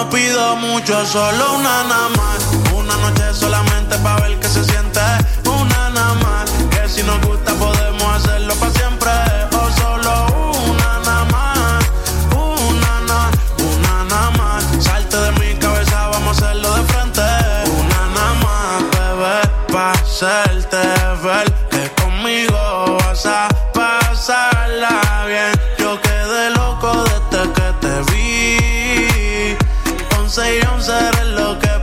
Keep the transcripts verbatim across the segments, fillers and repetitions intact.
no pido mucho, solo una nada más. Una noche solamente pa' ver qué se siente. Una nada más. Que si nos gusta podemos hacerlo pa' siempre. O solo una nada más. Una nada, una nada más. Salte de mi cabeza, vamos a hacerlo de frente. Una nada más, bebé, pa' hacerte ver que conmigo vas a pasarla bien. Yo quedé loco desde que te vi. Once y once eres lo que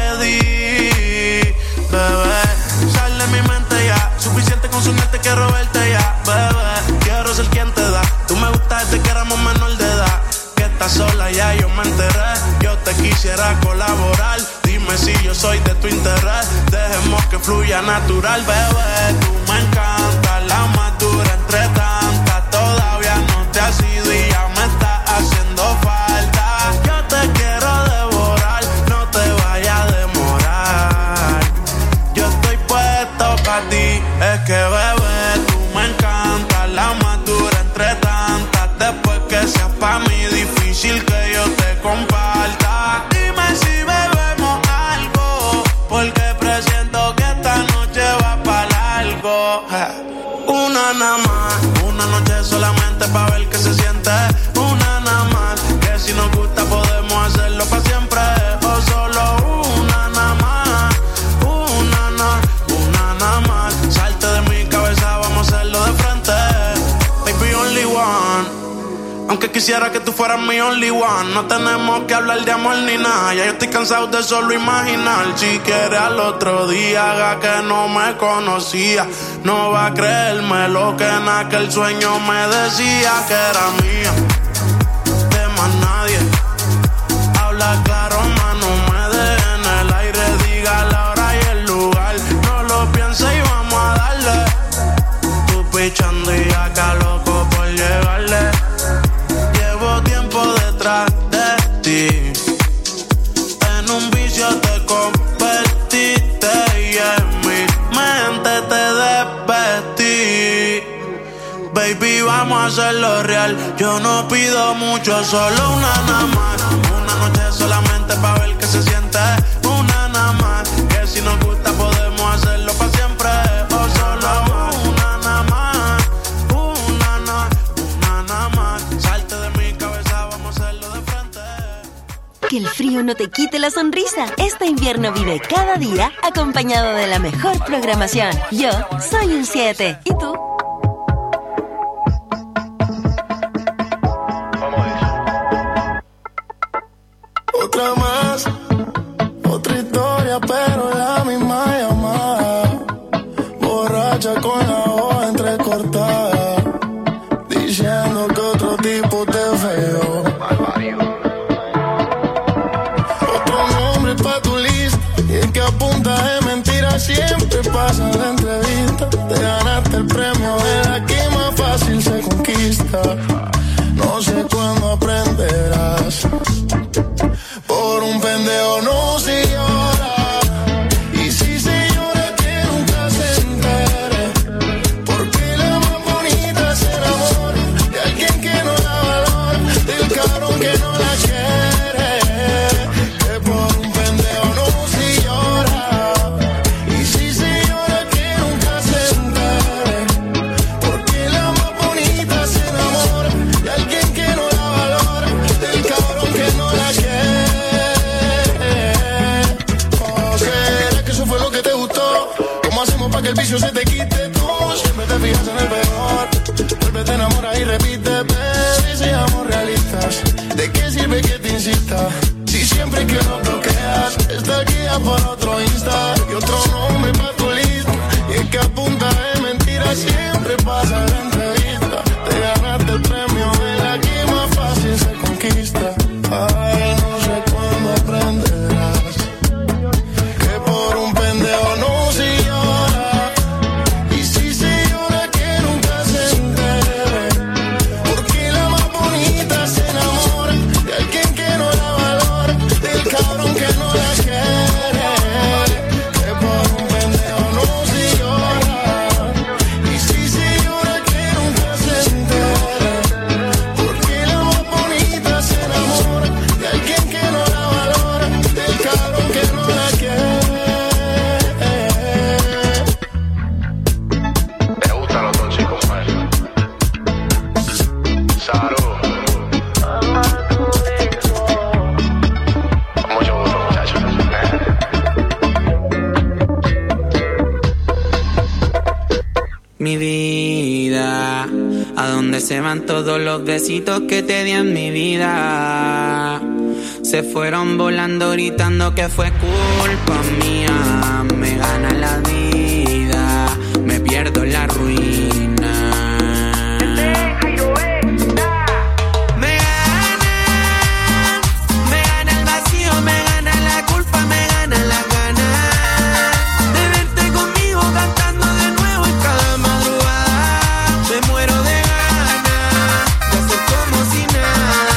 pedí, bebé. Sal de mi mente ya, suficiente con soñarte, quiero verte ya, bebé. Quiero ser quien te da, tú me gustas desde que éramos menor de edad. Que estás sola ya yo me enteré, yo te quisiera colaborar. Dime si yo soy de tu interés, dejemos que fluya natural, bebé. Tú me encantas, la más dura entre tantas. Todavía no te has ido y ya me está haciendo falta. Yo te quiero devorar, no te vayas a demorar. Yo estoy puesto pa' ti, es que bebé, tú me encantas, la más dura entre tantas. Después que seas pa' mí difícil que yo te comparta. Dime si bebemos algo, porque presiento que esta noche va pa' largo. Una nada más, una noche solamente pa' ver qué se siente. Una nada más, que si nos gusta podemos hacerlo pa' siempre. O solo una nada más, una nada, una nada más. Salte de mi cabeza, vamos a hacerlo de frente. Baby, only one. Aunque quisiera que tú fueras mi only one. No tenemos que hablar de amor ni nada. Ya yo estoy cansado de solo imaginar. Si quieres al otro día haga que no me conocía. No va a creerme lo que en aquel sueño me decía que era mía. De más nadie. Habla claro, más no me dejes en el aire. Diga la hora y el lugar. No lo pienses y vamos a darle. Tú pichando y acá loco por llegarle. Llevo tiempo detrás de ti. En un vicio te convertiste y en mi mente te desvestí. Baby, vamos a hacerlo real. Yo no pido mucho, solo una nada más. Una noche solamente pa' ver qué se siente. Una nada más. Que si nos gusta podemos hacerlo pa' siempre. O solo una nada más. Una nada, una nada más. Salte de mi cabeza, vamos a hacerlo de frente. Que el frío no te quite la sonrisa. Este invierno vive cada día acompañado de la mejor programación. Yo soy un siete. ¿Y tú? Otra más, otra historia, pero la misma llamada. Borracha con la hoja entrecortada, diciendo que otro tipo te feo. Otro nombre pa' tu lista, y es que a punta de mentiras siempre pasa la entrevista. Te ganaste el premio de la que más fácil se conquista. No sé cuándo aprenderás. Por un pendejo no se llora. Y si se llora que nunca se entere. Porque la más bonita se enamora de alguien que no la valora, del cabrón que no la quiere. Que por un pendejo no se llora. Y si se llora que nunca se entere. Porque la más bonita se enamora de alguien que no la valora, del cabrón que no la quiere. Pa' que el vicio se te quite tú. Siempre te fijas en el peor. Vuelve, te enamoras y repite. Baby, seamos realistas. ¿De qué sirve que te insista? Si siempre que lo bloqueas está guía por otro Insta. Y otro nombre pa' tu lista. Y es que a punta de mentiras siempre pasa la entrevista. Te ganaste el premio de la que más fácil se conquista. Ay, no sé cuándo aprenderás que por un pendejo no se llora. Y si se llora que nunca se entere. se van todos los besitos que te di en mi vida. Se fueron volando gritando que fue culpa mía. Me gana la vida, me pierdo en la ruina. Me gana, me gana el vacío, me gana la culpa, me gana la gana de verte conmigo cantando de nuevo en cada madrugada. Me muero de ganas de hacer como si nada.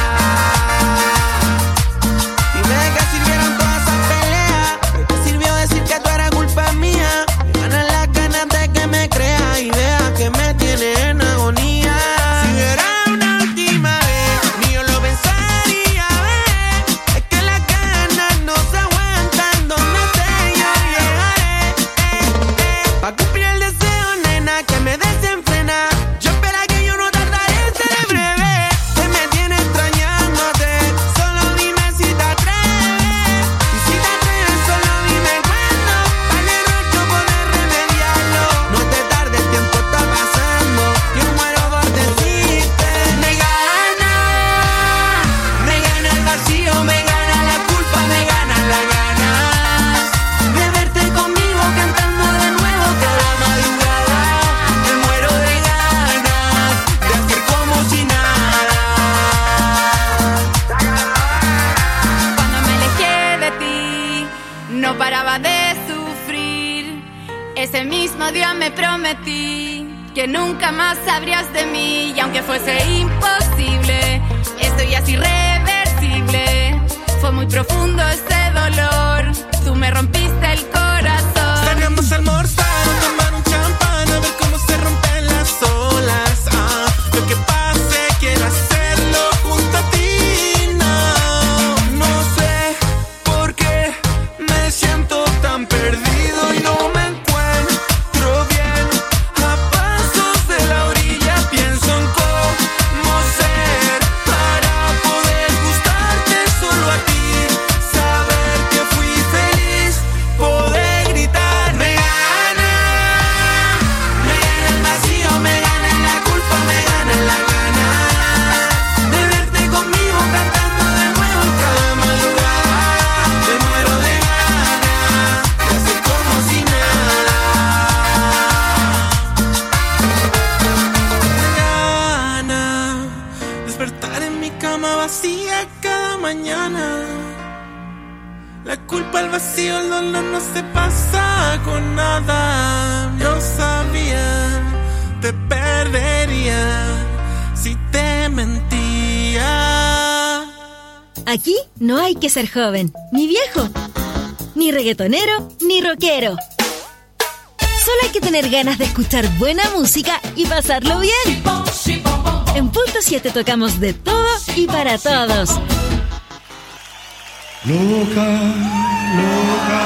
Dime de qué sirvieron todas esas peleas, de qué sirvió decir que tú eras culpa mía. Me ganan las ganas de que me creas y veas que me tienes en agonía. Si hubiera una última vez, ni yo lo pensaría, ver. Es que las ganas no se aguantan, donde esté yo llegaré, eh, eh. Pa' cumplir el deseo, nena, que me desenfrena. Yo espera que yo no tardaré en ser breve. Que me tiene extrañándote, solo dime si te atreves. Y si te atreves, solo dime cuándo, para que yo poder remediarlo. No te tardes, el tiempo está pasando, yo muero por decirte. Me gana, me gana el vacío, me gana la culpa, me gana la gana de verte conmigo cantando de nuevo cada madrugada. Me muero de ganas de hacer como si nada. Cuando me alejé de ti, no paraba de sufrir. Ese mismo día me prometí que nunca más sabrías de mí. Y aunque fuese imposible, esto ya es irreversible. Fue muy profundo ese dolor, tú me rompiste el corazón. Salgamos a almorzar o tomar un champán, a ver cómo se rompen las olas. Ah, lo que pase, quiero hacerlo junto a ti. No, no sé por qué me siento tan perdido y no me encuentro bien. A pasos de la orilla pienso en cómo ser para poder gustarte solo a ti. Saber que fui feliz, poder gritar. Me gana, me gana el vacío, me gana la culpa, me gana la gana de verte conmigo cantando de nuevo en cada madrugada. Me muero de ganas de hacer como si nada. Me gana despertar en mi cama vacía cada mañana. La culpa, el vacío, el dolor no se pasa con nada. Yo sabía, te perdería si te mentía. Aquí no hay que ser joven, ni viejo, ni reggaetonero, ni rockero. Solo hay que tener ganas de escuchar buena música y pasarlo bien. En Punto siete tocamos de todo y para todos. Loca, loca,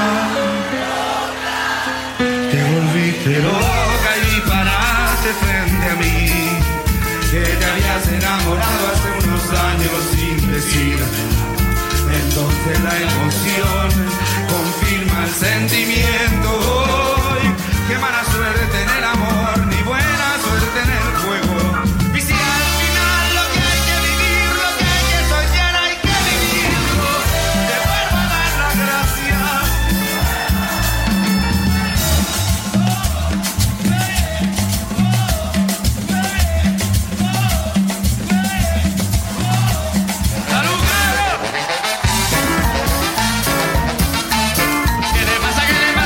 te volviste loca y paraste frente a mí, que te habías enamorado hace unos años sin decirme. Entonces la emoción confirma el sentimiento. Hoy, qué mala suerte en el amor, ni buena suerte en el juego. Y si al final lo que hay que vivir, lo que hay que soñar, hay que vivirlo. Te vuelvo a dar las gracias. ¿Qué le pasa? ¿Qué le pasa?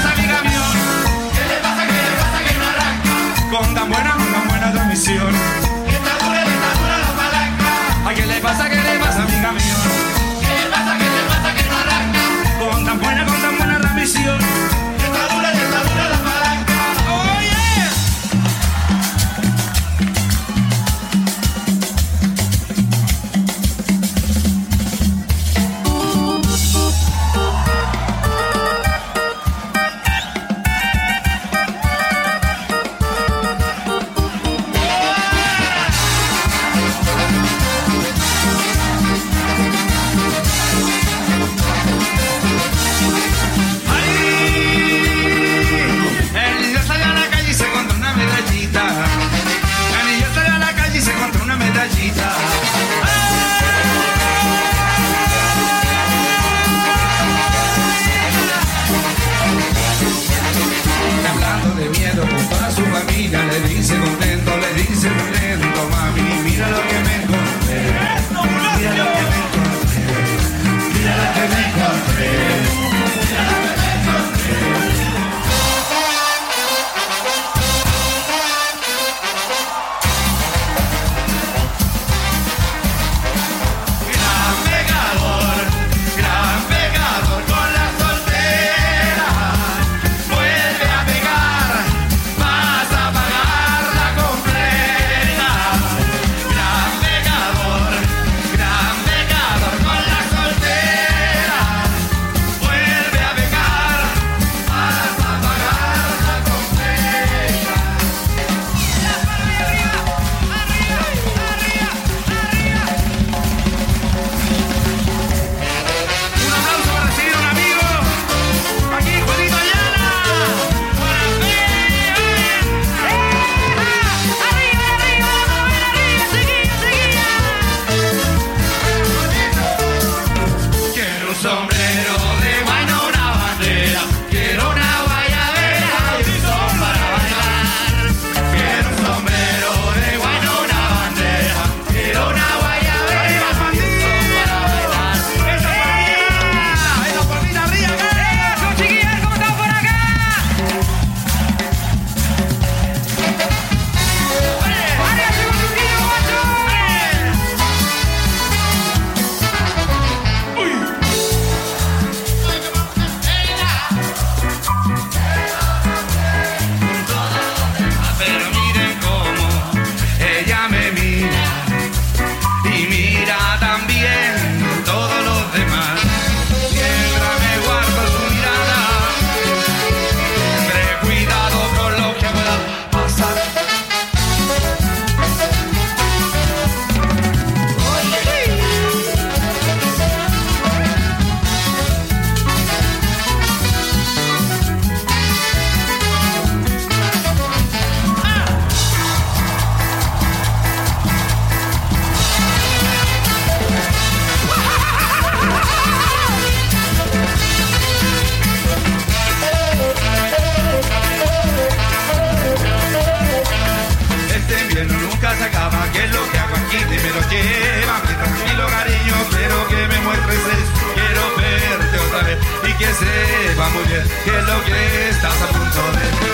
¿qué es lo que estás a punto de?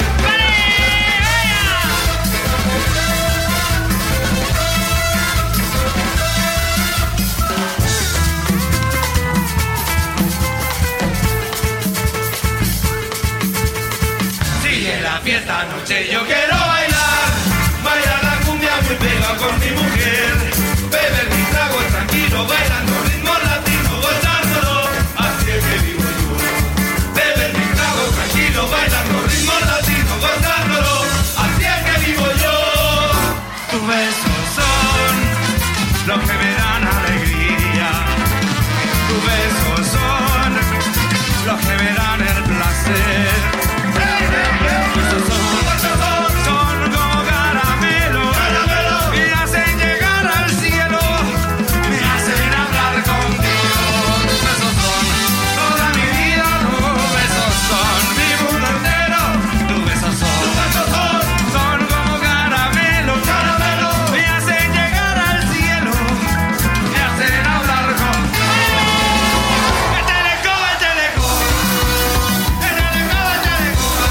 Sigue la fiesta anoche, yo quiero bailar, bailar la cumbia muy pegado con mi mujer, beber mis tragos tranquilo, bailando ritmo latino, gozándolo, así es que vivo yo. Beber mis tragos tranquilo, bailando ritmo latino, gozándolo, así es que vivo yo. Tus besos son los que me dan alegría, tus besos son los que me dan el placer. Son como caramelo, caramelo, me hacen llegar al cielo, me hacen hablar contigo. Tus besos son toda mi vida, tus besos son mi mundo entero. Tus besos son, tus besos son, son como caramelo, caramelo, me hacen llegar al cielo, me hacen hablar contigo. Échale coba, échale coba, échale coba, échale coba.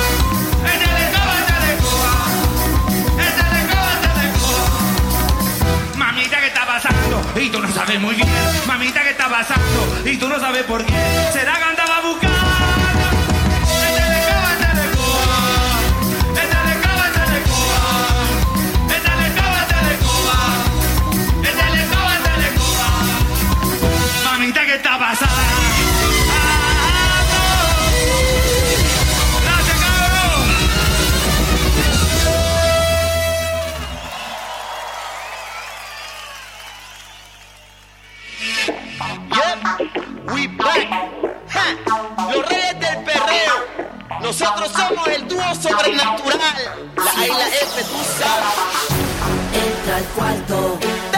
Mamita, ¿qué está pasando? Y tú no sabes muy bien. Mamita, ¿qué está pasando? Y tú no sabes por qué. ¿Será que andaba buscando? Échale coba, échale coba. Échale coba, échale coba. Échale coba, échale coba. Échale coba, échale coba. Mamita, ¿qué está pasando? Gracias, cabrón. We back, ja, los reyes del perreo. Nosotros somos el dúo sobrenatural. La isla F, tú sabes. Entra al cuarto,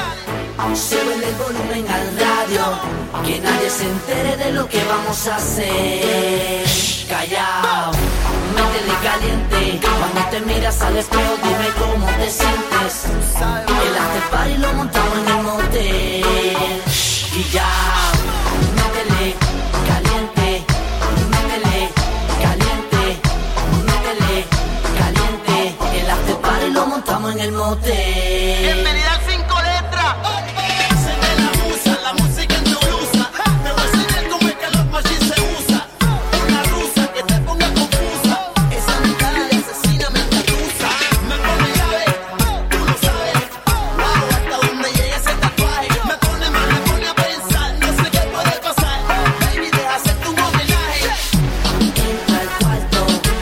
sube el volumen al radio, que nadie se entere de lo que vamos a hacer. Callao, métele caliente, cuando te miras al espejo dime cómo te sientes. El after party lo montamos en el motel. Y ya, métele caliente, métele caliente, métele caliente. El after party lo montamos en el motel. Bienvenida al cinco letras. Se me la usa, la música en tu blusa. Me voy a enseñar cómo es que los machis se usa. Una rusa que te ponga confusa. Esa mirada de asesina me engarusa. Me pone llave, tú lo sabes. Wow, hasta donde llega ese tatuaje. Me pone mal, me pone a pensar. No sé qué puede pasar. Baby, deja hacerte un homenaje. Entra al cuarto,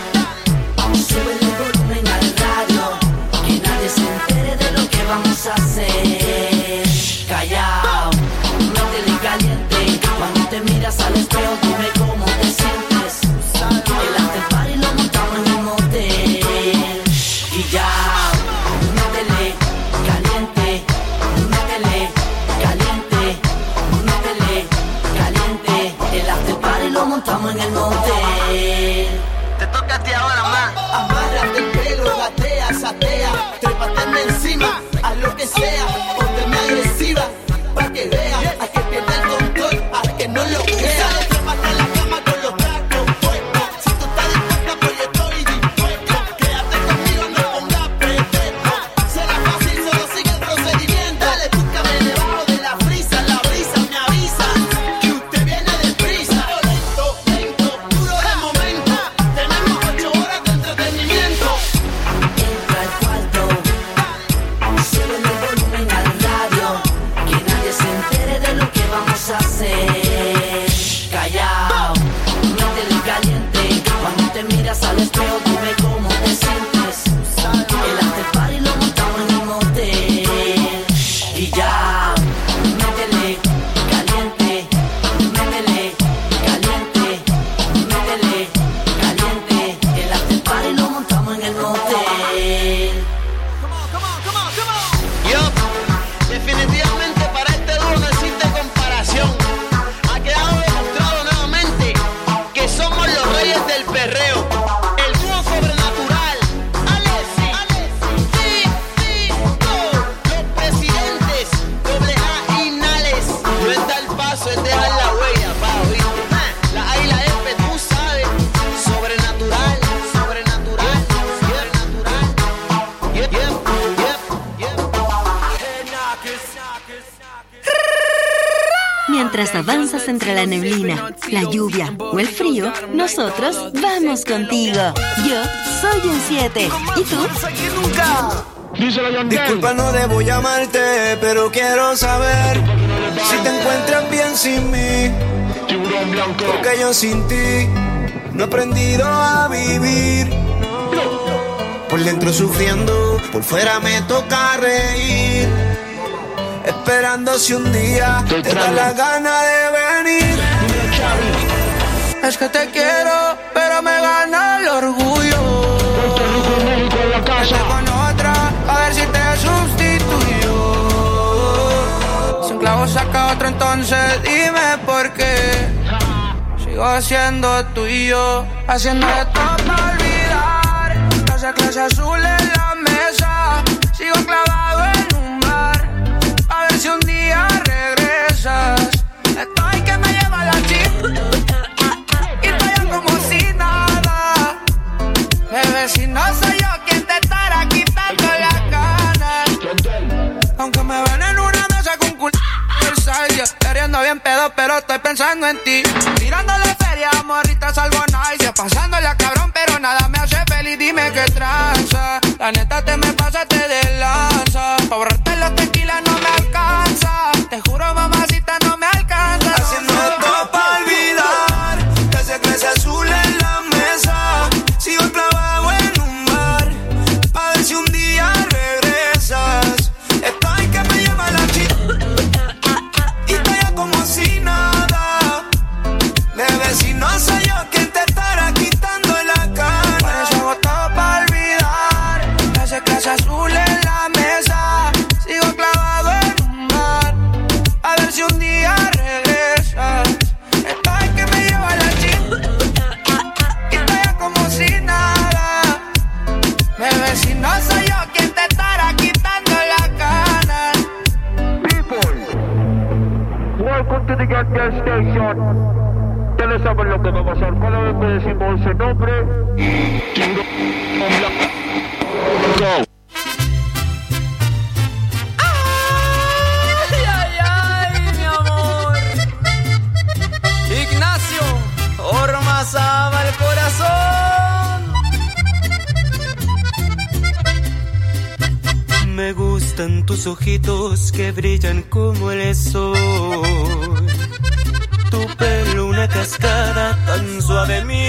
sube el volumen al radio, que nadie se entere de lo que vamos a hacer. Callao, métele caliente, cuando te miras al espejo dime cómo te sientes. El after party lo montamos en el motel. Y ya, métele caliente, métele caliente, métele caliente. El after party lo montamos en el motel. Te toca a ti ahora más. Amárrate el pelo, gatea, satea. Trépateme encima, haz lo que sea. Pónteme agresiva, pa' que vea. A que pierda el control, a que no lo crea. Trépate en la cama con los tacos puestos. Si tú estás dispuesta, pues yo estoy dispuesto. Quédate conmigo, no pongas pretexto. Será fácil, solo sigue el procedimiento. Dale, búscame debajo de la brisa. La brisa me avisa que usted viene deprisa. Lento, lento, duro de momento. Tenemos ocho horas de entretenimiento. Entra al cuarto, sube el volumen al radio, que nadie se entere de lo que vamos a hacer. Callao, métele caliente, cuando te miras al espejo dime cómo te sientes. El after party lo montamos en el motel. Y ya, métele caliente, métele caliente, métele caliente. El after party lo montamos en el motel. Yo, definitivamente para este dúo no existe comparación. Mientras avanzas entre la neblina, la lluvia o el frío, nosotros vamos contigo. Yo soy un siete. ¿Y tú? Disculpa, no debo llamarte, pero quiero saber si te encuentras bien sin mí. Porque yo sin ti no he aprendido a vivir. Por dentro sufriendo, por fuera me toca reír. Esperando si un día te da la gana de venir. Es que te quiero, pero me gana el orgullo. Vete con otra, a ver si te sustituyo. Si un clavo saca otro, entonces dime por qué. Sigo siendo tuyo, haciendo esto para olvidar. Esa clase azul en la mesa, sigo clavado en un bar. A ver si un día regresas. Estoy que me lleva la chip y estoy como si nada. Bebé, si no soy yo quien te estará quitando las ganas. Aunque me ven en una mesa con culo queriendo bien pedo, pero estoy pensando en ti. Tirándole feria, morritas algo nice. Pasándole a cabrón, pero nada me hace feliz. Dime qué tranza. La neta te me pasaste de lanza. Pa' borrarte los tequilas no me alcanza. Te juro, mamacita, no me alcanza. Haciendo esto pa' olvidar. Que ese clase azul en la mesa. Sigo clavado en un bar. Pa' ver si un día regresas. Estoy que me lleva la chica. Y estoy como si nada. Bebé, si no soy yo quien te estará quitando la gana. Por eso hago todo pa' olvidar. Ese clase azul en la mesa. Sigo clavado en un bar. A ver si un día regresas. Estoy que me lleva la chica. Y estoy como si nada. Bebé, si no soy yo quien te estará quitando la gana. Welcome to the gas gas station. Ya le saben lo que va a pasar. Cada vez que decimos ese nombre, go. Ay, ay, ay, mi amor. Ignacio Ormazábal el corazón. Me gustan tus ojitos que brillan como el sol. Tu pelo una cascada tan suave, mi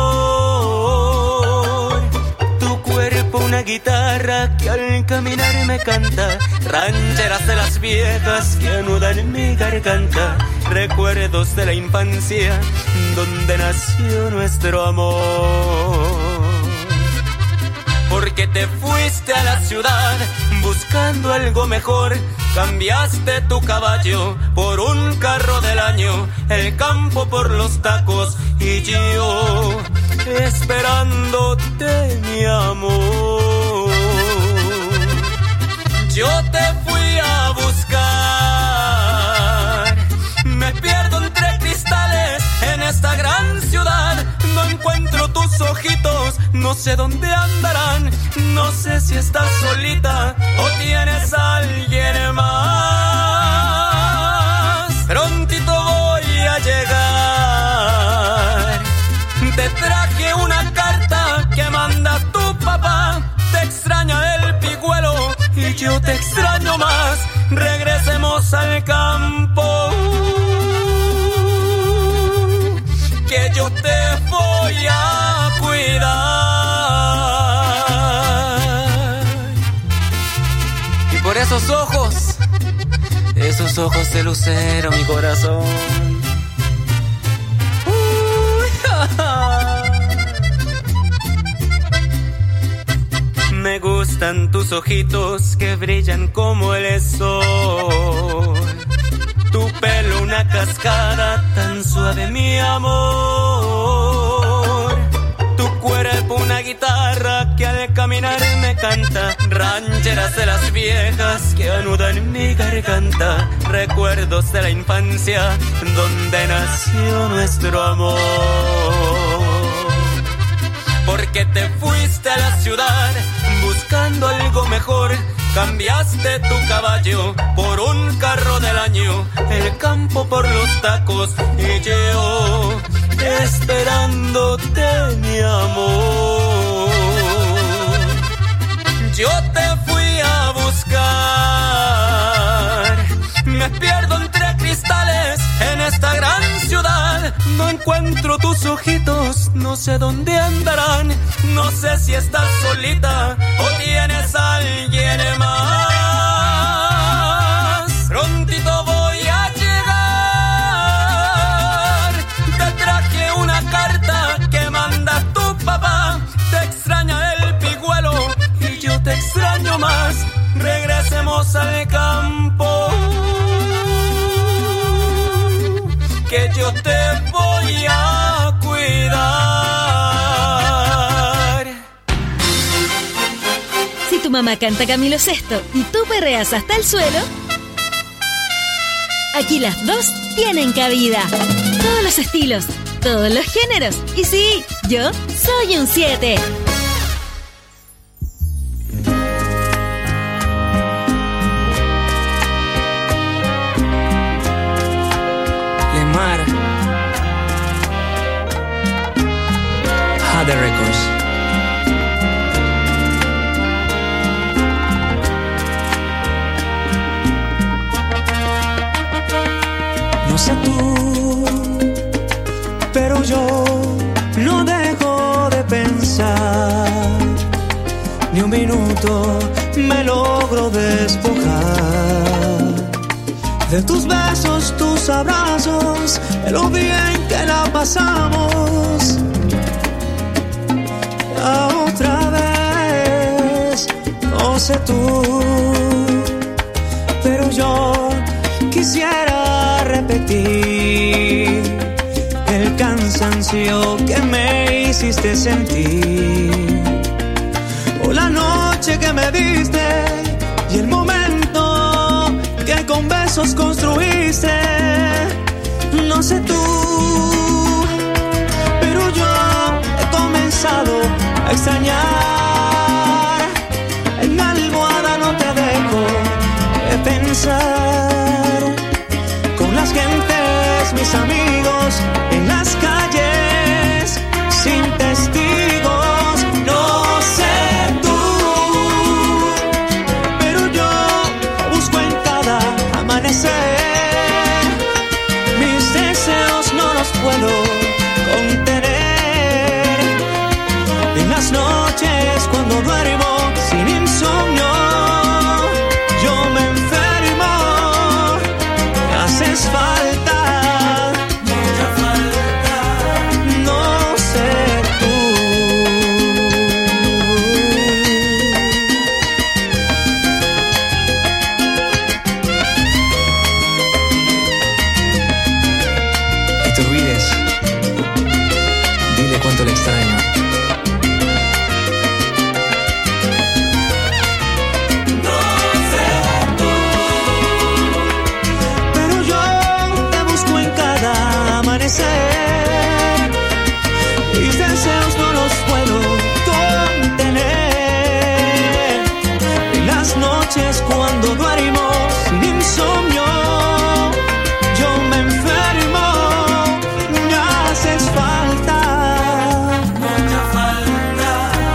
amor. Tu cuerpo una guitarra que al caminar me canta. Rancheras de las viejas que anudan mi garganta. Recuerdos de la infancia donde nació nuestro amor. Porque te fuiste a la ciudad buscando algo mejor. Cambiaste tu caballo por un carro del año, el campo por los tacos y yo esperándote, mi amor. Yo te fui a buscar, me pierdo entre cristales en esta gran ciudad. No encuentro tus ojitos, no sé dónde andarán. No sé si estás solita o tienes a alguien más. Prontito voy a llegar. Te traje una carta que manda tu papá. Te extraña el pigüelo y yo te extraño más. Regresemos al campo, que yo te voy a cuidar. Y por esos ojos, esos ojos de lucero, mi corazón. Uy, me gustan tus ojitos que brillan como el sol. Tu pelo una cascada tan suave, mi amor. Tu cuerpo una guitarra que al caminar me canta. Rancheras de las viejas que anudan mi garganta. Recuerdos de la infancia donde nació nuestro amor. Porque te fuiste a la ciudad buscando algo mejor. Cambiaste tu caballo por un carro del año, el campo por los tacos y yo esperándote, mi amor. Yo te fui a buscar, me pierdo entre cristales en esta gran ciudad. No encuentro tus ojitos, no sé dónde andarán. No sé si estás solita o tienes a alguien más. Prontito voy a llegar. Te traje una carta que manda tu papá. Te extraña el pigüelo y yo te extraño más. Regresemos al campo, que yo te voy a cuidar. Si tu mamá canta Camilo Sesto y tú perreas hasta el suelo, aquí las dos tienen cabida. Todos los estilos, todos los géneros. Y sí, yo soy un siete. Hada Records. No sé tú, pero yo no dejo de pensar. Ni un minuto me logro despojar de tus besos, tus abrazos, de lo bien que la pasamos. Otra vez, no sé tú, pero yo quisiera repetir el cansancio que me hiciste sentir, o la noche que me diste y el momento que con besos construiste. No sé tú, pero yo he comenzado a extrañar. En mi almohada no te dejo de pensar. Con las gentes, mis amigos, en las calles, sin testigos. No sé tú, pero yo busco en cada amanecer. Mis deseos no los puedo contener. En las noches cuando duermo sin insomnio, yo me enfermo. Me haces falta, mucha falta. No sé tú. Y te olvides, dile cuánto le extraño. Mis deseos no los puedo contener. En las noches cuando duermo sin insomnio, yo me enfermo. Me haces falta, mucha falta.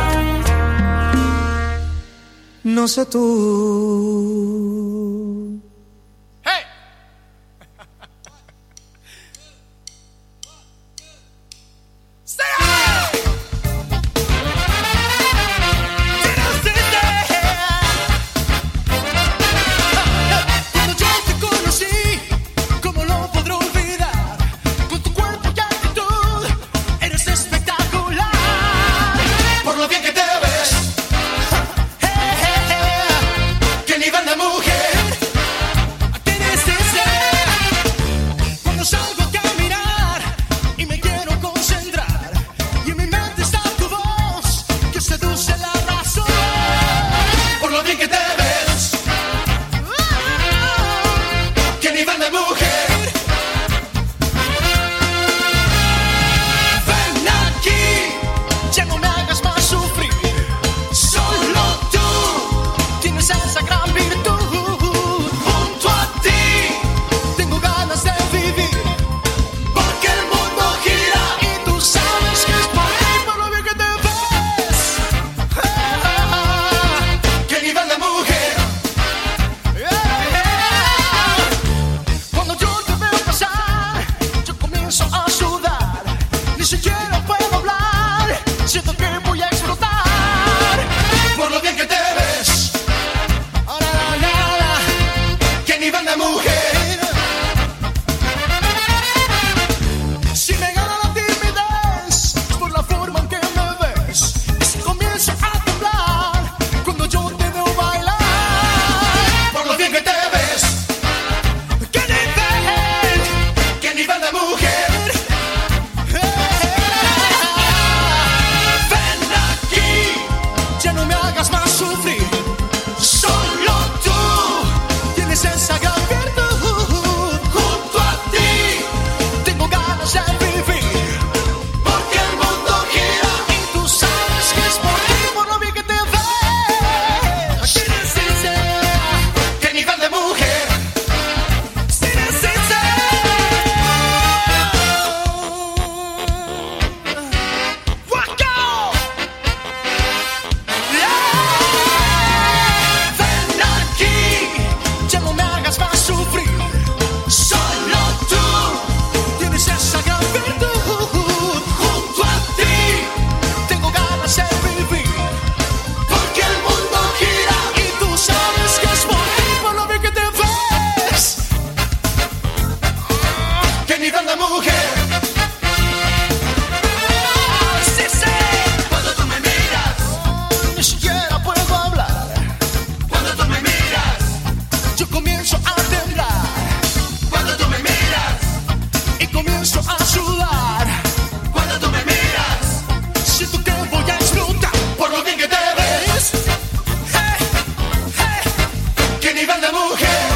No sé tú. Ya no me hagas más sufrir, solo tú tienes esa gran la mujer. Sí, sí. Cuando tú me miras, ni siquiera puedo hablar. Cuando tú me miras, yo comienzo a temblar. Cuando tú me miras, y comienzo a sudar. Cuando tú me miras, siento que voy a explotar. Por lo bien que te ves. Hey, hey. ¿Qué nivel de mujer?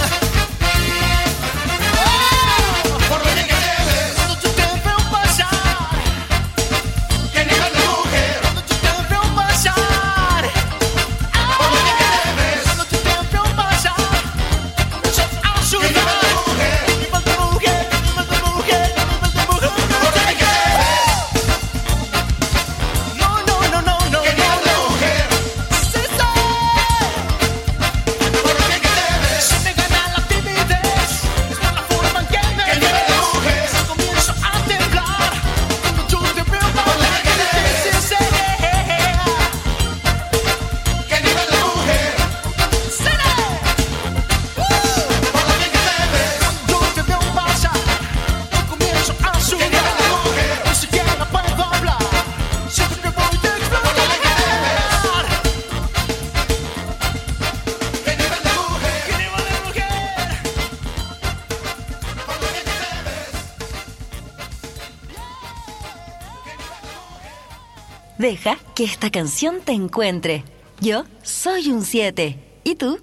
Por lo bien que te ves. Cuando yo te veo pasar. ¿Qué nivel de mujer? Cuando yo te veo pasar. Por lo bien que te ves. Cuando yo te veo pasar. Comienzo a ¿Qué nivel sudar. de mujer? Nivel de mujer, nivel de mujer, nivel de mujer. Por lo bien que te ves. No, no, no, no, no. ¿Qué nivel de mujer? Sí, sí. Por lo bien que te ves. Si me gana la timidez, es por la forma en que me ¿Qué nivel de ves. mujer? Comienzo a temblar cuando yo te veo pasar. ¿Qué nivel de Sí, sí, sí. ¿Qué nivel de mujer? Sí. Por lo bien que te ves. Yo te veo pasar, yo comienzo a ¿Qué nivel de sudar. mujer? Ni siquiera puedo hablar. Siento que voy a explotar. ¿Qué nivel de mujer? ¿Qué nivel de mujer? Por lo bien que te ves. Deja que esta canción te encuentre. Yo soy un siete. ¿Y tú?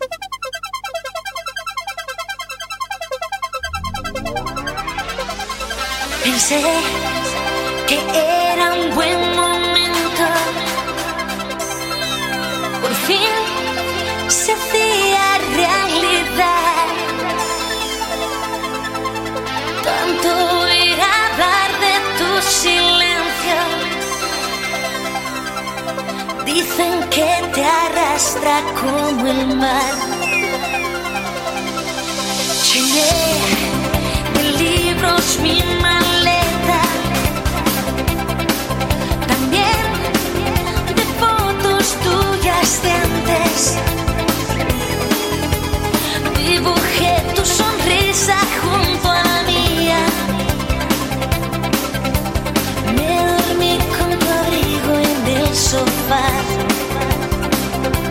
Pensé que era un buen momento. Por fin se hacía realidad. Tanto oír hablar de tu silencio. Dicen que te arrastra como el mar. Llené de libros mi maleta, también de fotos tuyas de antes. Dibujé tu sonrisa junto a la mía. Me dormí con tu abrigo en el sofá.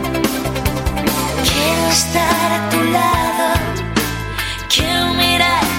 Quiero estar a tu lado, quiero mirar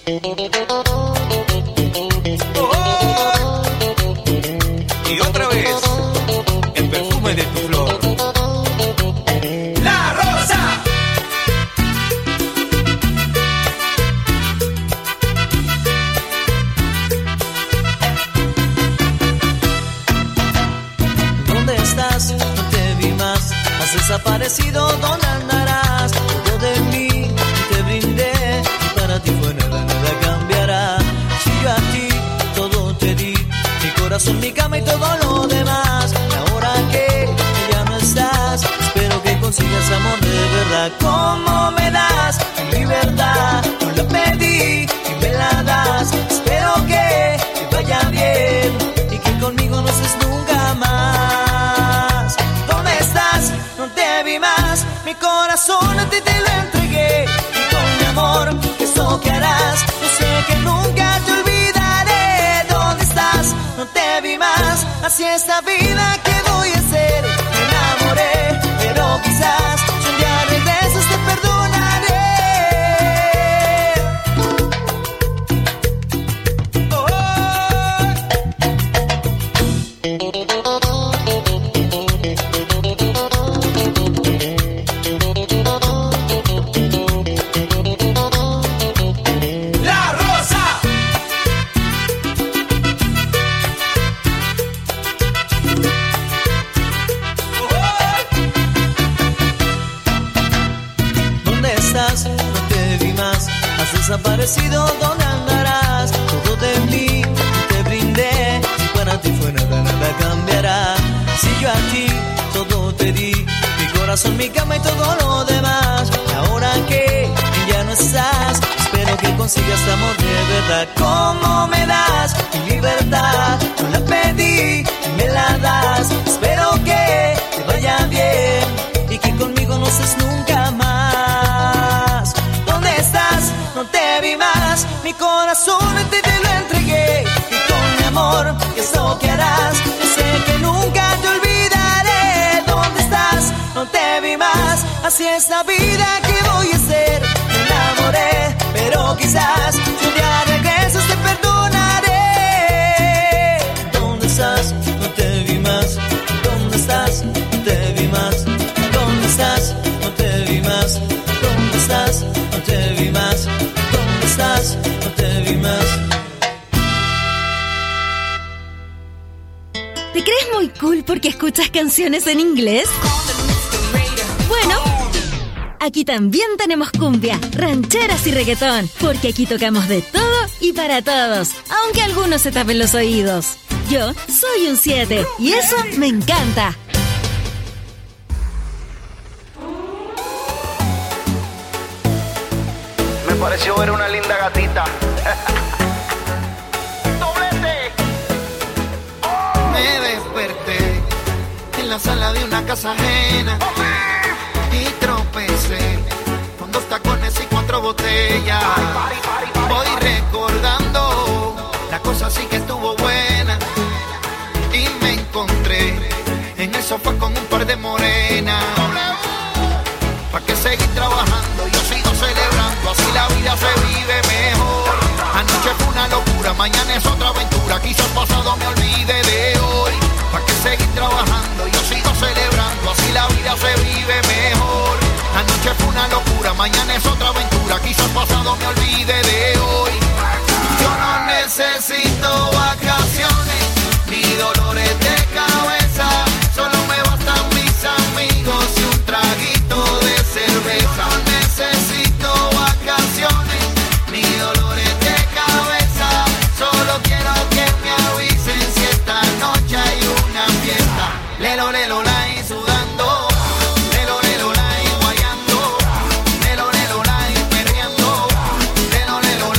Y otra vez, el perfume de tu flor. La rosa. ¿Dónde estás? No te vi más. Has desaparecido, ¿dónde andarás? Todo de mí te brindé y para ti fue nada, nada cambiará. Si yo a ti todo te di, mi corazón, mi cama y todo lo demás. Y ahora que ya no estás, espero que consigas amor de verdad. ¿Cómo me das tu libertad? No la pedí y me la das. Espero que te vaya bien y que conmigo no estés nunca más. ¿Dónde estás? No te vi más. Mi corazón a ti te lo entregué y con mi amor, eso que harás, yo sé que nunca te olvidaré. ¿Dónde estás? No te vi más. Así es la vida, ¿qué voy a hacer? Me enamoré, pero quizás si un día regresas te perdonaré. Oh, La rosa. ¿dónde estás? No te vi más. Has desaparecido, ¿dónde andarás? Todo de mí te brindé y para ti fue nada, nada cambiará. Si yo a ti todo te di, mi corazón, mi cama y todo lo demás. Y ahora que ya no estás, espero que consigas amor de verdad. ¿Cómo me das mi libertad? No la pedí y me la das. Espero que te vaya bien y que conmigo no estés nunca más. ¿Dónde estás? No te vi más. Mi corazón a ti te lo entregué y con mi amor, ¿qué es lo que harás? Yo sé que nunca te olvidaré. ¿Dónde estás? No te vi más. Así es la vida, ¿qué voy a hacer? Me enamoré, pero quizás si un día regresas te perdonaré. ¿Dónde estás? No te vi más. ¿Dónde estás? No te vi más. ¿Dónde estás? No te vi más. ¿Dónde estás? No te vi más. ¿Dónde estás? No te vi más. ¿Te crees muy cool porque escuchas canciones en inglés? Bueno, aquí también tenemos cumbia, rancheras y reggaetón, porque aquí tocamos de todo y para todos, aunque algunos se tapen los oídos. Yo soy un siete y eso me encanta. Me pareció ver una linda gatita. Me desperté en la sala de una casa ajena y tropecé con dos tacones y cuatro botellas. Voy recordando, la cosa sí que estuvo buena y me encontré en el sofá con un par de morenas. ¿Pa' qué seguir trabajando? Yo sigo celebrando, así la vida se vive mejor. Anoche fue una locura, mañana es otra aventura. Quizás pasado me olvide de hoy. ¿Pa' qué seguir trabajando? Yo sigo celebrando, así la vida se vive mejor. Anoche fue una locura, mañana es otra aventura. Quizás pasado me olvide de hoy. Yo no necesito vacaciones ni dolores de cabeza. Solo me bastan mis amigos y un traguito de cerveza. No necesito vacaciones ni dolores de cabeza. Solo quiero que me avisen si esta noche hay una fiesta. Lelo, lelo, la y sudando. Lelo, lelo, la y guayando. Lelo, lelo, la y perreando. Lelo, lelo,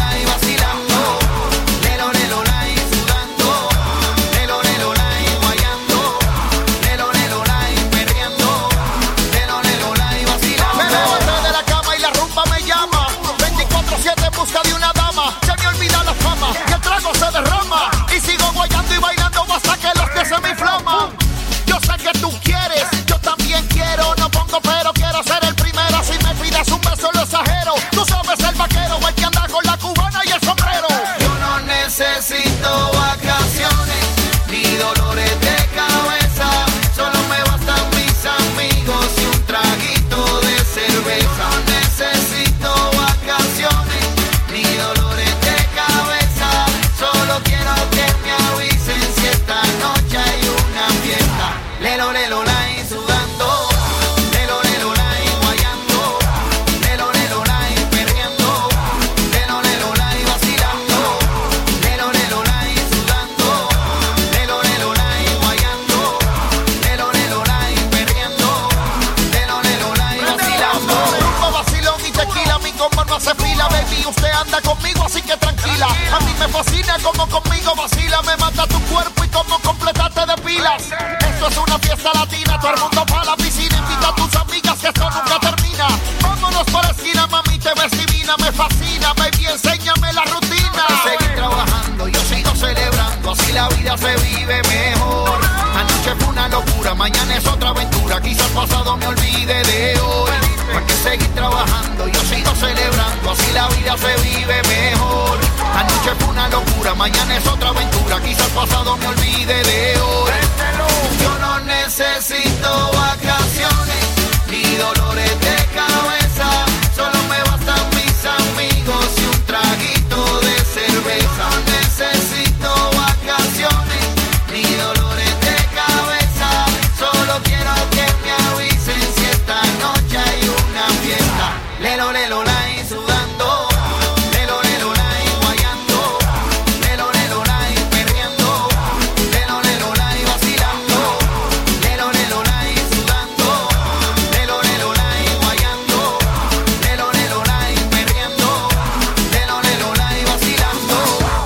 anda conmigo, así que tranquila. A mí me fascina como conmigo vacila. Me mata tu cuerpo y como completaste de pilas. Esto es una fiesta latina, todo el mundo pa' la piscina. Invita a tus amigas que esto nunca termina. Vámonos por la esquina, mami, te ves divina. Me fascina, baby, enséñame la rutina. Seguir trabajando, yo sigo celebrando. Así la vida se vive mejor. Anoche fue una locura, mañana es otra aventura. Quizás pasado me olvide de hoy. Porque seguir trabajando, yo sigo celebrando. Así la vida se vive mejor. Anoche fue una locura, mañana es otra aventura. Quizás pasado me olvide de hoy. Yo no necesito vacaciones ni dolores de cabeza. Solo me bastan mis amigos y un traguito de cerveza. No necesito vacaciones ni dolores de cabeza. Solo quiero que me avisen si esta noche hay una fiesta. Lelo, lelo, lai, sudando. Lelo, lelo, lai, guayando. Lelo, lelo, lai, perreando. Lelo, lelo, lai, vacilando. Lelo, lelo, lai, sudando. Lelo, lelo, lai, guayando. Lelo, lelo, lai, perreando. Lelo, lelo, lai, vacilando.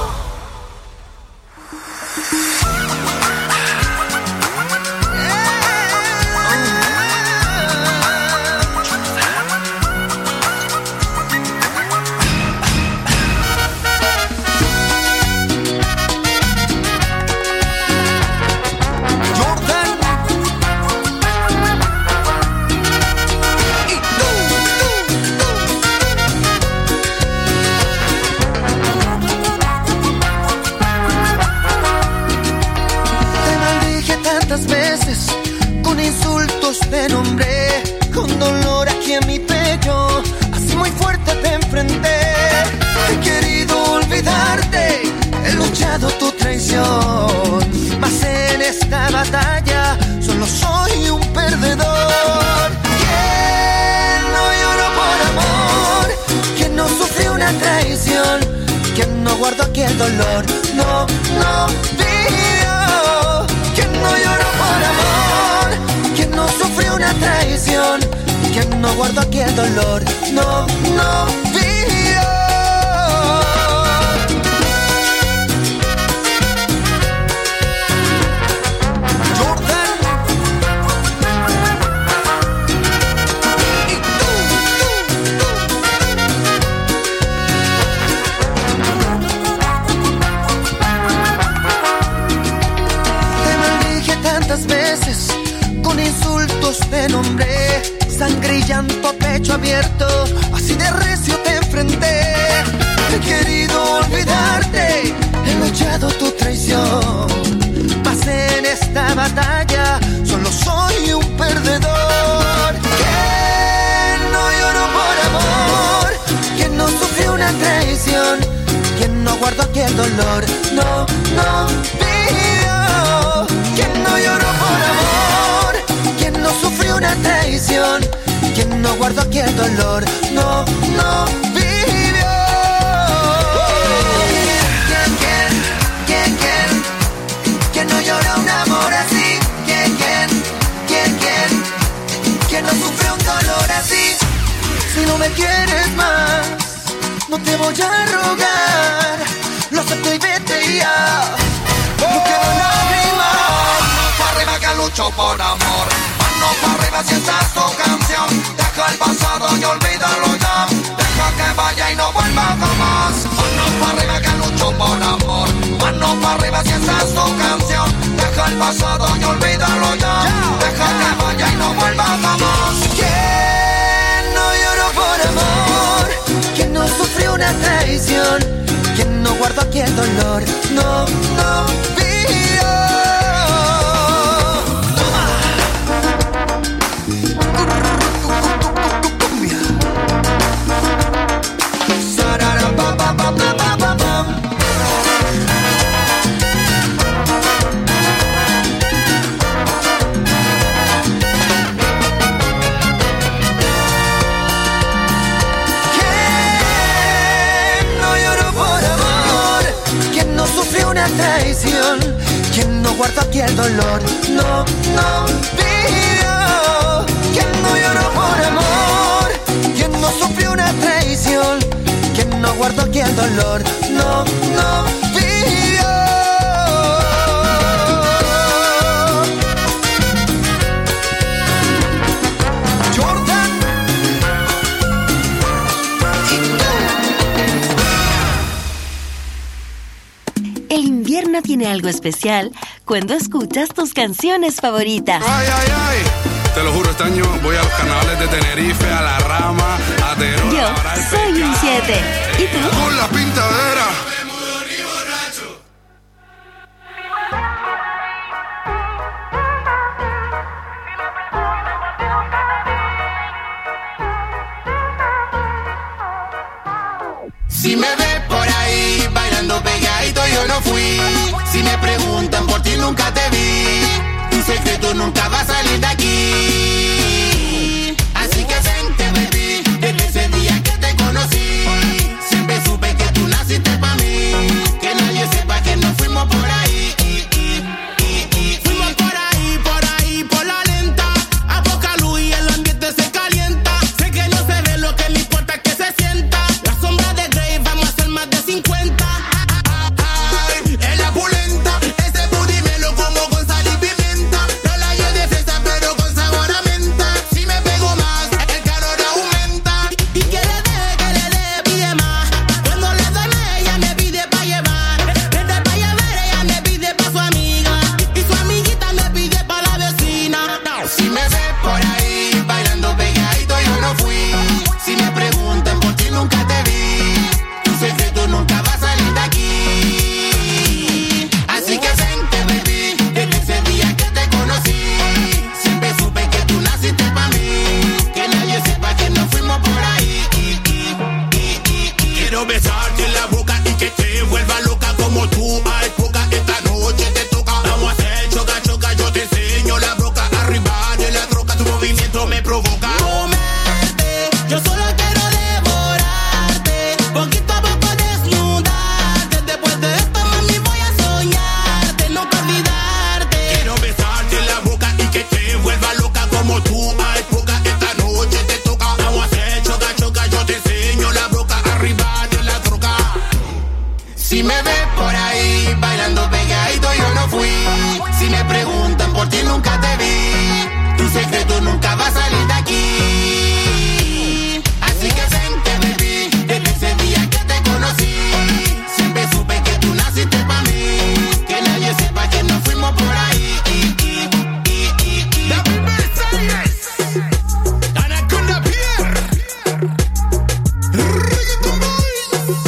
Te maldije tantas veces, con insultos te nombré, con dolor aquí en mi pecho, así muy fuerte te enfrenté. He querido olvidarte, he luchado tu traición, mas en esta batalla solo soy un perdedor. ¿Quién no lloró por amor? ¿Quién no sufrió una traición? ¿Quién no guardó aquí el dolor? No, no pidió. ¿Quién no lloró por amor? ¿Quién no sufrió una traición? ¿Quién no guardó aquí el dolor? No, no pidió. Jordan. Y tú, tú, Te maldije tantas veces, con insultos te nombré, sangre y llanto, pecho abierto, así de recio te enfrenté. He querido olvidarte, he luchado tu traición, mas en esta batalla solo soy un perdedor. ¿Quién no lloró por amor? ¿Quién no sufrió una traición? ¿Quién no guardó aquí el dolor? No, no pidió. ¿Quién no lloró por amor? ¿Quién no sufrió una traición? ¿Quién no guardó aquí el dolor? No, no vivió. ¿Quién, quién, quién, quién? ¿Quién no lloró un amor así? ¿Quién, quién, quién, quién? ¿Quién no sufrió un dolor así? Si no me quieres más, no te voy a rogar, lo acepto y vete ya. No quiero lágrimas. Mano pa' arriba que lucho por amor. Mano pa' arriba si esa es tu canción. Deja el pasado y olvídalo ya. Deja que vaya y no vuelva jamás. Mano pa' arriba que lucho por amor. Mano pa' arriba si esa es tu canción. Deja el pasado y olvídalo ya. Deja que vaya y no vuelva jamás. ¿Quién no lloró por amor? ¿Quién no sufrió una traición? ¿Quién no guardó aquí el dolor? No, no pidió. Toma. Cumbia. Sarara, pa, pa, pa, pa, pa, pa, pa. Traición, quien no guardó aquí el dolor, no, no pidió. Quien no lloró por amor, quien no sufrió una traición, quien no guardó siento que el dolor no, no vivió. Jordan. El invierno tiene algo especial cuando escuchas tus canciones favoritas. Ay, ay, ay. Te lo juro, este año voy a los carnavales de Tenerife, a La Rama, a Teruel. Yo soy un siete. ¿Y tú? Con la pintadera. Si me ves por ahí bailando pegadito, yo no fui. Si me preguntan por ti, nunca te vi. Tu secreto nunca va a salir de aquí. Así que vente, baby, desde ese día que te conocí. Siempre supe que tú naciste pa' mí. Que nadie sepa que nos fuimos por ahí. Fuimos por ahí, por ahí, por la lenta. A poca luz y el ambiente se calienta. Sé que no se ve, lo que me importa es que se sienta. La sombra de Grey, vamos a hacer más de cincuenta. Ay, en la pulenta, ese booty me lo como con sal y pimienta. No la llevo de fresa, pero con sabor a menta. Si me pego más, el calor aumenta. Y que le dé, que le dé, pide más. Cuando le doy, ella me pide pa' llevar. Desde pa' llevar, ella me pide pa' su amiga. Y su amiguita me pide pa' la vecina. Si me ves por ahí bailando pegadito, yo no fui. Si me preguntan por ti, nunca te vi. Tu secreto nunca va a salir de aquí. Así que vente, baby, desde ese día que te conocí. Siempre supe que tú naciste pa' mí. Que nadie sepa que nos fuimos por ahí. Quiero besarte en la boca y que te vuelva loca como tú. Hay poca, esta noche te toca. Vamos a hacer choca, choca, yo te enseño la broca. Arriba de la troca, tu movimiento me provoca. Comerte, yo solo quiero devorarte. Poquito a poco desnudarte. Después de esto, mami, voy a soñarte. No para olvidarte. Quiero besarte en la boca y que te vuelva loca como tú. Hay poca, esta noche te toca. Vamos a hacer choca, choca, yo te enseño la broca. Arriba de la troca. Si me ves por ahí bailando pegadito, yo no fui. Si me preguntan por ti, nunca te vi. Tu secreto nunca va a salir de aquí. Así que vente, baby, desde ese día que te conocí. Siempre supe que tú naciste pa' mí. Que nadie sepa que nos fuimos por ahí. Anaconda Pierre. Reggaeton Boys.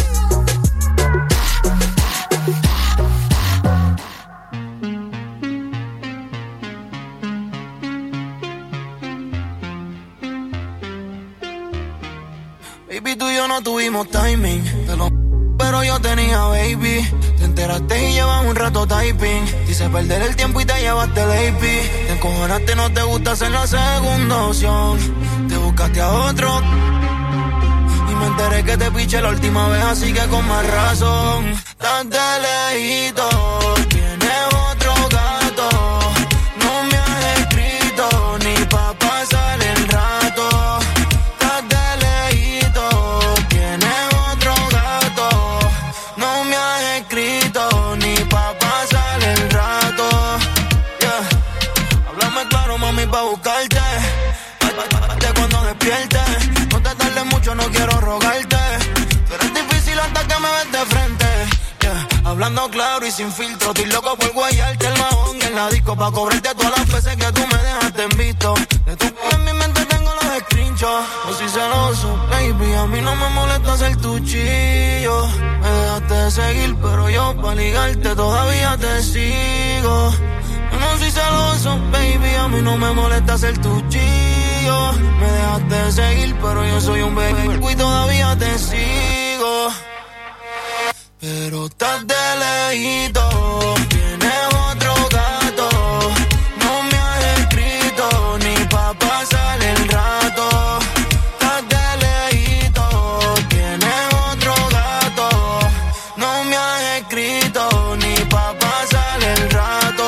Baby, tú y yo no tuvimos timing, te lo pero yo tenía baby. Te enteraste y llevas un rato typing. Dice perder el tiempo y te llevaste el A P. Te encojonaste, no te gusta ser la segunda opción. Te buscaste a otro y me enteré que te piché la última vez, así que con más razón. Estás de lejito, tienes otro gato. No me has escrito ni pa' pasar el rato. Estás de lejito, tienes otro gato. No me has escrito ni pa' pasar el rato. Yeah. Háblame claro, mami, pa' buscarte. Hasta cuando despiertes. No te tardes mucho, no quiero rogarte. Pero es difícil hasta que me ves de frente. Yeah. Hablando claro y sin filtro. Estoy loco por guayarte el mahón y en la disco pa' cobrarte todas las veces que tú me dejaste en visto. De tu en mi mente tengo los screenshots. No soy celoso, baby, a mí no me molesta ser tu chillo. Me dejaste de seguir, pero yo pa' ligarte todavía te sigo. Yo no soy celoso, baby, a mí no me molesta ser tu chillo. Me dejaste de seguir, pero yo soy un baby y todavía te sigo. Pero estás de lejito, tienes otro gato. No me has escrito ni pa' pasar el rato. Estás de lejito, tienes otro gato. No me has escrito ni pa' pasar el rato.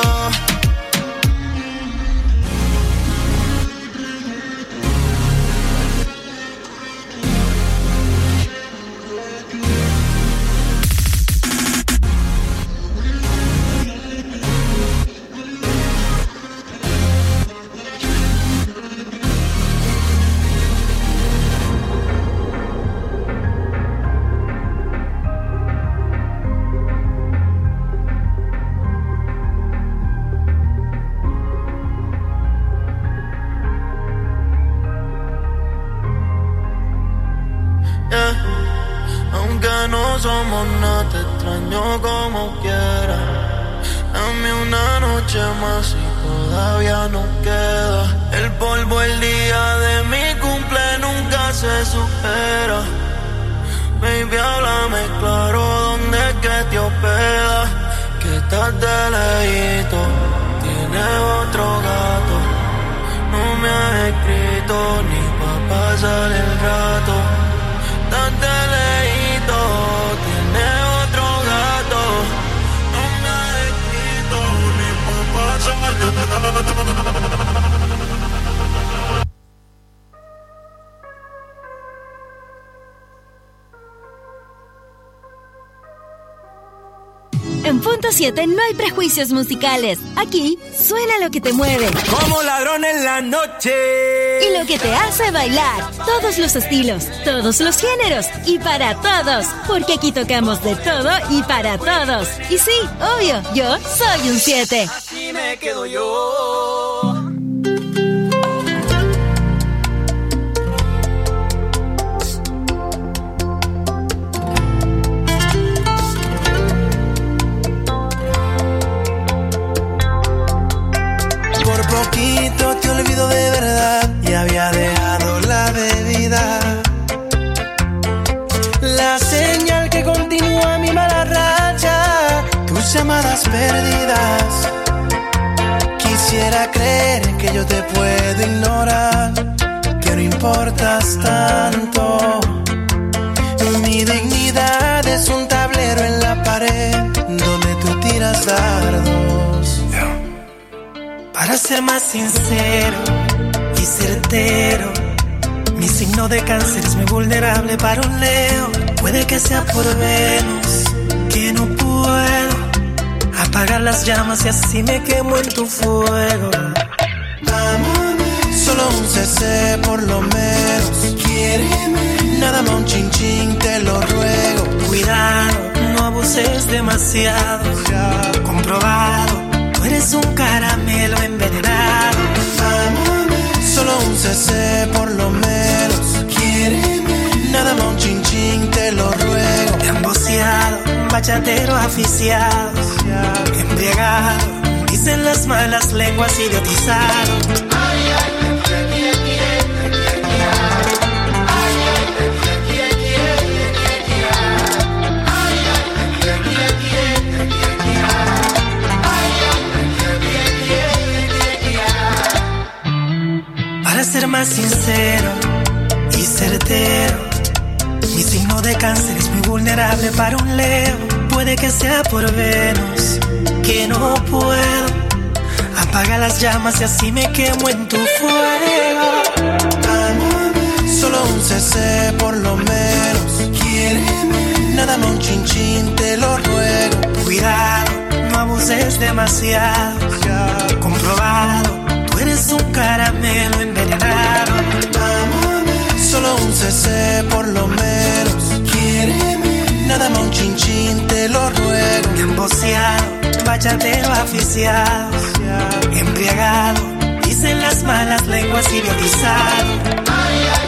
yeah. Aunque no somos nada, te extraño como quiera. Dame una noche más y todavía nos queda. El polvo el día de mi cumple nunca se supera. Baby, háblame claro, ¿dónde es que te hospedas? Que estás de lejito, tienes otro gato. No me has escrito ni pa' pasar el rato. Estás de lejito, tienes otro gato. No me has escrito ni pa' pasar el rato. En Punto siete no hay prejuicios musicales. Aquí suena lo que te mueve. Como ladrón en la noche. Y lo que te hace bailar. Todos los estilos, todos los géneros y para todos. Porque aquí tocamos de todo y para todos. Y sí, obvio, yo soy un siete. Así me quedo yo. Poquito te olvido de verdad y había dejado la bebida. La señal que continúa mi mala racha, tus llamadas perdidas. Quisiera creer que yo te puedo ignorar, que no importas tanto. Mi dignidad es un tablero en la pared donde tú tiras dardos. Para ser más sincero y certero, mi signo de cáncer es muy vulnerable para un Leo. Puede que sea por Venus, que no puedo apagar las llamas y así me quemo en tu fuego. Amame, solo un C C por lo menos. Quiéreme, nada más un chin chin, te lo ruego. Cuidado, no abuses demasiado, ya comprobado. Tú eres un caramelo envenenado. Amame, solo un C C por lo menos. Quiéreme, nada más un chin chin, te lo ruego. Te han boceado, bachatero aficiado, embriagado, dicen las malas lenguas, idiotizado. Ay, ay, para ser más sincero y certero, mi signo de cáncer es muy vulnerable para un Leo. Puede que sea por Venus, que no puedo apagar las llamas y así me quemo en tu fuego. Amame, solo un C C por lo menos. Quiéreme, nada más un chin chin, te lo ruego. Cuidado, no abuses demasiado, ya comprobado. Tú eres un caramelo envenenado. Amame, solo un C C por lo menos. Quiéreme, nada más un chin chin, te lo ruego. Emboceado, bachatero aficiado, embriagado, dicen las malas lenguas, idiotizado. Ay, ay,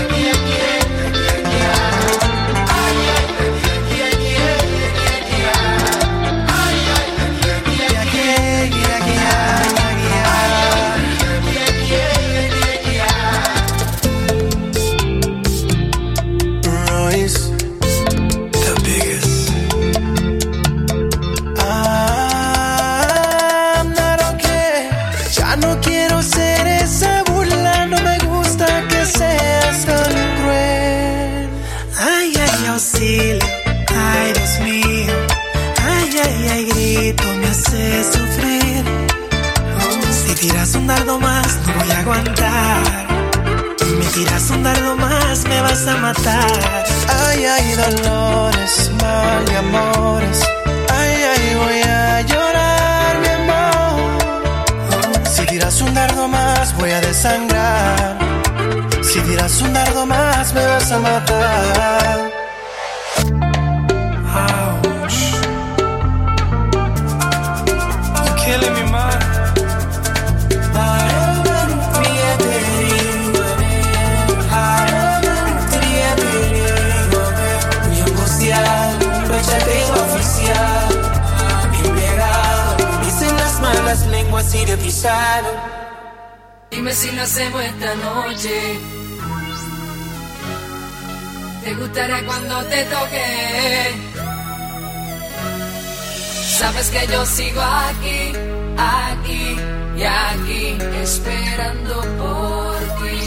ay, Dios mío, ay, ay, ay, grito, me hace sufrir. Oh, si tiras un dardo más, no voy a aguantar. Me tiras un dardo más, me vas a matar. Ay, ay, dolores, mal y amores. Ay, ay, voy a llorar, mi amor. Oh, si tiras un dardo más, voy a desangrar. Si tiras un dardo más, me vas a matar. Killing me, man. como así de pisado. Dime si lo hacemos esta noche. ¿Te gustará cuando te toque? Sabes que yo sigo aquí, aquí y aquí, esperando por ti.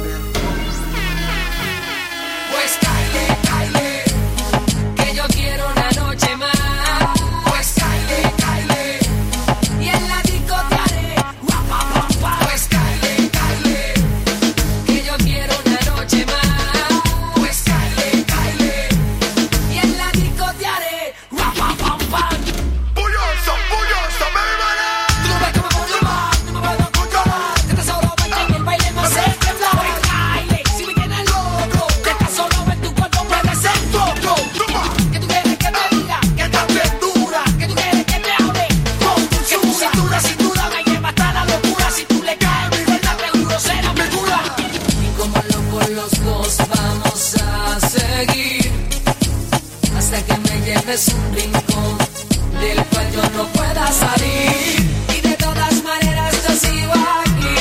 Pues cáele, cáele, que yo quiero una noche más. Pues cáele, cáele, y en la disco te haré guapa, guapa. Pues cáele, cáele, que yo quiero una noche más. Pues cáele, cáele, y en la disco te haré guapa, guapa. Bulloso, bulloso, bébala. Tú ves que me pongo mal, no me puedo controlar. Que te solo ven en el baile no sé temblar. Pues cáele, si me tienes loco, que te solo ven tu cuerpo puede ser poco. Que tú quieres que te diga que estás bien dura. Que tú quieres que te hable con dulzura. Que tu cintura sin duda me lleva hasta la locura. Si tú le caes mi verdad seguro será mi cura. Y como locos los dos vamos a seguir hasta que me lleves un rincón del cual yo no pueda salir. Y de todas maneras yo sigo aquí,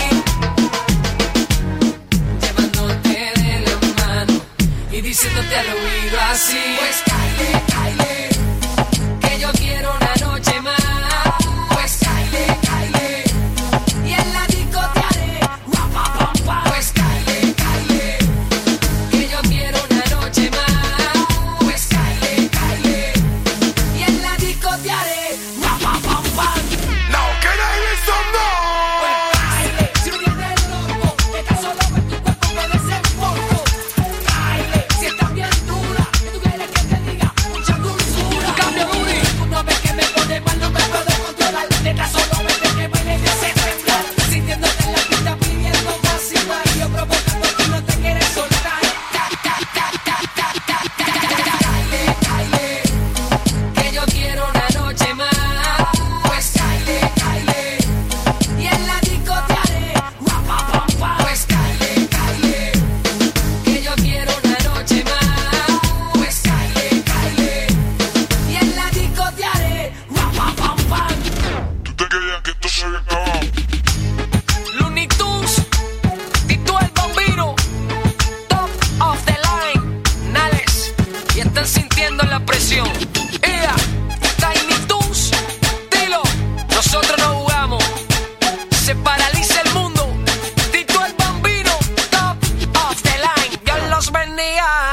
llevándote de la mano y diciéndote al oído así. Pues cáele, cáele, que yo quiero una noche más. Pues cáele, cáele, y en la disco te haré guapa, guapa. Pues cáele, cáele, que yo quiero una noche más. Pues cáele, cáele, y en la disco te haré guapa, guapa. Now can I hear some more? Pues cáele, si me tienes loco, que tan solo ven tu cuerpo puede ser poco. Cáele, si estás bien dura, que tú quieres que te diga mucha dulzura. Cambio booty, tú no ves que me pone mal, no me puedo controlar. Neta, solo vete que baile y me hace temblar. Sintiéndote en la pista pidiendo más y más. Y yo provocando que no te quieres soltar. Cáele, cáele, que yo quiero una noche más. Pues cáele, cáele, y en la disco te haré guapa, guapa. Pues cáele, cáele, que yo quiero una noche más. Pues cáele, cáele, y en la disco te haré guapa, guapa. ¿Tú te creías que esto se había acabado? Looney Tunes, Tito el Bambino, top of the line, Nales, y están sintiendo la presión. Ea, Tiny Toons, dilo, nosotros no jugamos, se paraliza el mundo. Tito el Bambino, top of the line, Dios los bendiga.